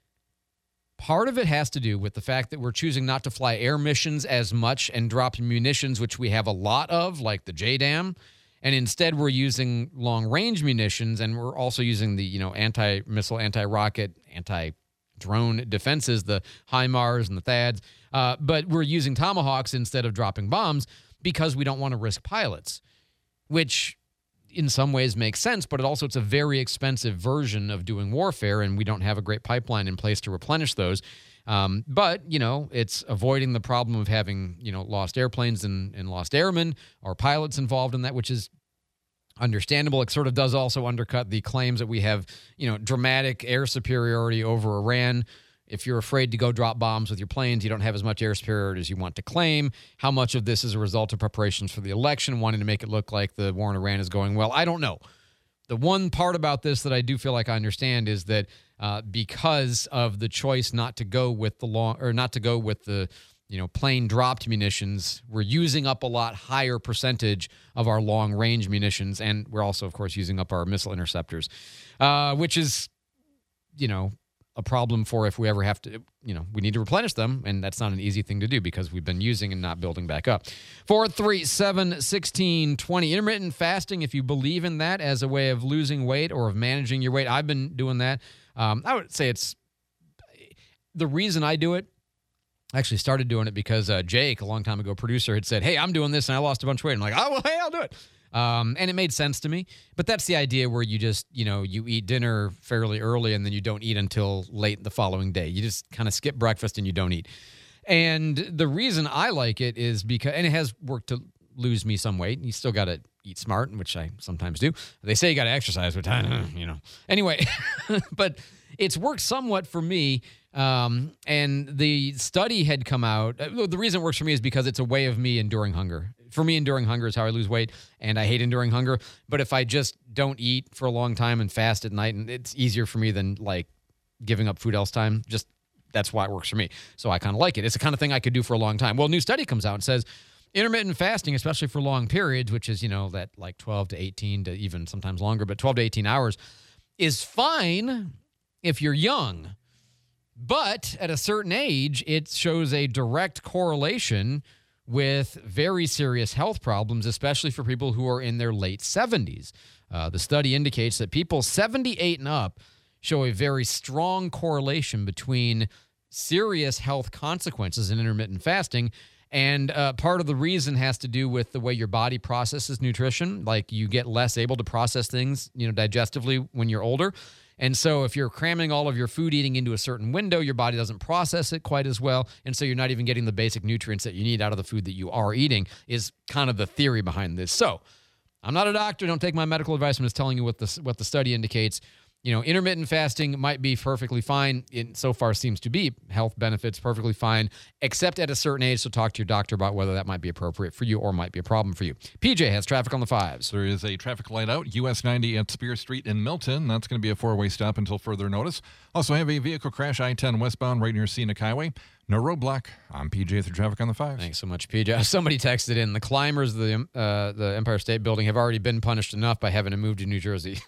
Part of it has to do with the fact that we're choosing not to fly air missions as much and drop munitions, which we have a lot of, like the J DAM. And instead, we're using long-range munitions, and we're also using the, you know, anti-missile, anti-rocket, anti-drone defenses, the HIMARS and the THAADs. Uh, but we're using Tomahawks instead of dropping bombs because we don't want to risk pilots. Which in some ways makes sense, but it also it's a very expensive version of doing warfare, and we don't have a great pipeline in place to replenish those. Um, but, you know, it's avoiding the problem of having, you know, lost airplanes and, and lost airmen or pilots involved in that, which is understandable. It sort of does also undercut the claims that we have, you know, dramatic air superiority over Iran. If you're afraid to go drop bombs with your planes, you don't have as much air superiority as you want to claim. How much of this is a result of preparations for the election, wanting to make it look like the war in Iran is going well? I don't know. The one part about this that I do feel like I understand is that uh, because of the choice not to go with the long or not to go with the you know plane dropped munitions, we're using up a lot higher percentage of our long range munitions, and we're also, of course, using up our missile interceptors, uh, which is you know. a problem for if we ever have to, you know, we need to replenish them, and that's not an easy thing to do because we've been using and not building back up. four three seven, one six two zero. Intermittent fasting, if you believe in that as a way of losing weight or of managing your weight, I've been doing that. Um, I would say it's the reason I do it. I actually started doing it because uh, Jake, a long time ago producer, had said, hey, I'm doing this and I lost a bunch of weight. I'm like, oh, well, hey, I'll do it. Um, and it made sense to me. But that's the idea where you just, you know, you eat dinner fairly early and then you don't eat until late the following day. You just kind of skip breakfast and you don't eat. And the reason I like it is because, and it has worked to lose me some weight. You still got to eat smart, which I sometimes do. They say you got to exercise, which I don't know, you know. Anyway, but it's worked somewhat for me. Um, and the study had come out. The reason it works for me is because it's a way of me enduring hunger. For me, enduring hunger is how I lose weight, and I hate enduring hunger. But if I just don't eat for a long time and fast at night, and it's easier for me than like giving up food else time. Just that's why it works for me. So I kind of like it. It's the kind of thing I could do for a long time. Well, a new study comes out and says intermittent fasting, especially for long periods, which is, you know, that like twelve to eighteen to even sometimes longer, but twelve to eighteen hours is fine if you're young. But at a certain age, it shows a direct correlation with very serious health problems, especially for people who are in their late seventies. Uh, the study indicates that people seventy-eight and up show a very strong correlation between serious health consequences in intermittent fasting. And uh, part of the reason has to do with the way your body processes nutrition. Like you get less able to process things, you know, digestively when you're older. And so if you're cramming all of your food eating into a certain window, your body doesn't process it quite as well. And so you're not even getting the basic nutrients that you need out of the food that you are eating is kind of the theory behind this. So I'm not a doctor. Don't take my medical advice. I'm just telling you what the, what the study indicates. You know, intermittent fasting might be perfectly fine. It so far seems to be health benefits perfectly fine, except at a certain age. So talk to your doctor about whether that might be appropriate for you or might be a problem for you. P J has traffic on the fives. There is a traffic light out, U S ninety at Spear Street in Milton. That's going to be a four-way stop until further notice. Also have a vehicle crash I ten westbound right near Scenic Highway. No roadblock. I'm P J with your traffic on the fives. Thanks so much, P J. Somebody texted in, the climbers of the, uh, the Empire State Building have already been punished enough by having to move to New Jersey.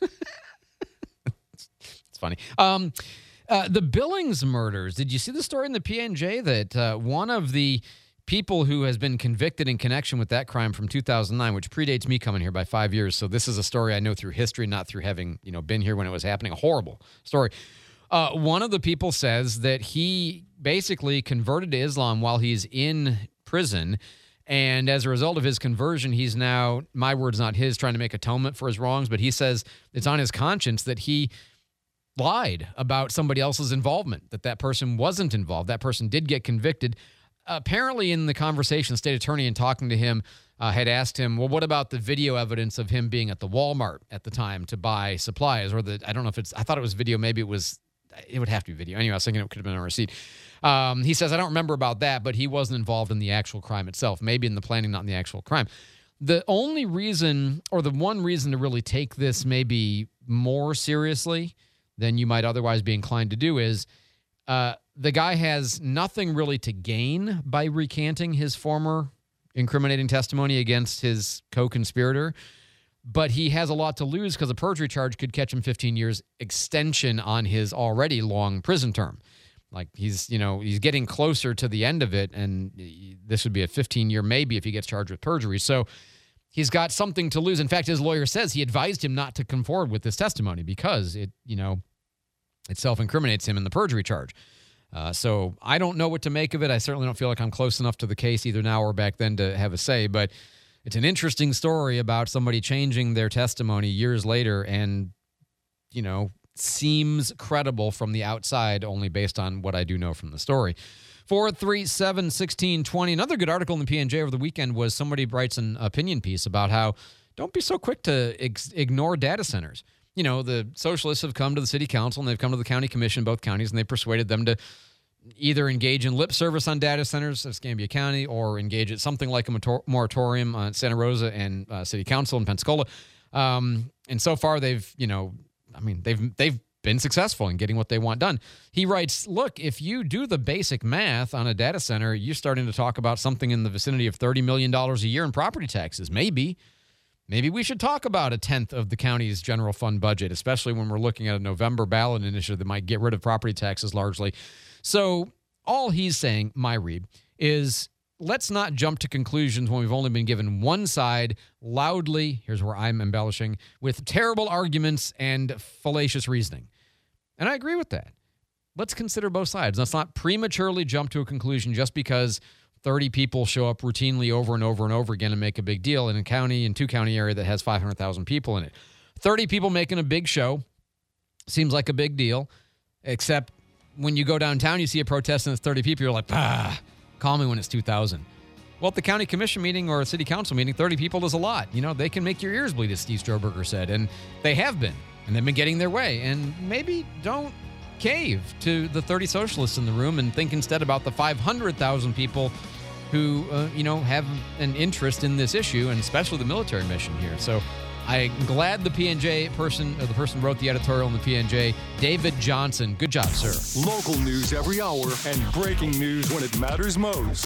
Funny. Um, uh, the Billings murders. Did you see the story in the P N J that uh, one of the people who has been convicted in connection with that crime from two thousand nine, which predates me coming here by five years. So this is a story I know through history, not through having, you know, been here when it was happening. A horrible story. Uh, one of the people says that he basically converted to Islam while he's in prison. And as a result of his conversion, he's now, my words, not his, trying to make atonement for his wrongs. But he says it's on his conscience that he lied about somebody else's involvement, that that person wasn't involved. That person did get convicted. Apparently in the conversation, the state attorney in talking to him uh, had asked him, well, what about the video evidence of him being at the Walmart at the time to buy supplies? Or the, I don't know if it's, I thought it was video. Maybe it was, it would have to be video. Anyway, I was thinking it could have been a receipt. Um, he says, I don't remember about that, but he wasn't involved in the actual crime itself. Maybe in the planning, not in the actual crime. The only reason, or the one reason to really take this maybe more seriously than you might otherwise be inclined to do is uh, the guy has nothing really to gain by recanting his former incriminating testimony against his co-conspirator, but he has a lot to lose because a perjury charge could catch him fifteen years extension on his already long prison term. Like he's, you know, he's getting closer to the end of it, and this would be a fifteen-year maybe if he gets charged with perjury. So he's got something to lose. In fact, his lawyer says he advised him not to come forward with this testimony because it, you know, it self-incriminates him in the perjury charge. Uh, so I don't know what to make of it. I certainly don't feel like I'm close enough to the case either now or back then to have a say. But it's an interesting story about somebody changing their testimony years later and, you know, seems credible from the outside only based on what I do know from the story. four three seven, one six two zero. Another good article in the P N J over the weekend was somebody writes an opinion piece about how don't be so quick to ex- ignore data centers. You know, the socialists have come to the city council and they've come to the county commission, both counties, and they persuaded them to either engage in lip service on data centers of Escambia County or engage at something like a motor- moratorium on Santa Rosa and uh, city council in Pensacola. Um, and so far they've, you know, I mean, they've they've been successful in getting what they want done. He writes, look, if you do the basic math on a data center, you're starting to talk about something in the vicinity of thirty million dollars a year in property taxes. Maybe. Maybe we should talk about a tenth of the county's general fund budget, especially when we're looking at a November ballot initiative that might get rid of property taxes largely. So all he's saying, my read, is let's not jump to conclusions when we've only been given one side loudly, here's where I'm embellishing, with terrible arguments and fallacious reasoning. And I agree with that. Let's consider both sides. Let's not prematurely jump to a conclusion just because thirty people show up routinely over and over and over again and make a big deal in a county, in two-county area that has five hundred thousand people in it. thirty people making a big show seems like a big deal, except when you go downtown, you see a protest and it's thirty people, you're like, ah, call me when it's two thousand. Well, at the county commission meeting or a city council meeting, thirty people is a lot. You know, they can make your ears bleed, as Steve Stroberger said, and they have been, and they've been getting their way. And maybe don't cave to the thirty socialists in the room and think instead about the five hundred thousand people who, uh, you know, have an interest in this issue, and especially the military mission here. So I'm glad the P N J person, or the person who wrote the editorial in the P N J, David Johnson. Good job, sir. Local news every hour and breaking news when it matters most.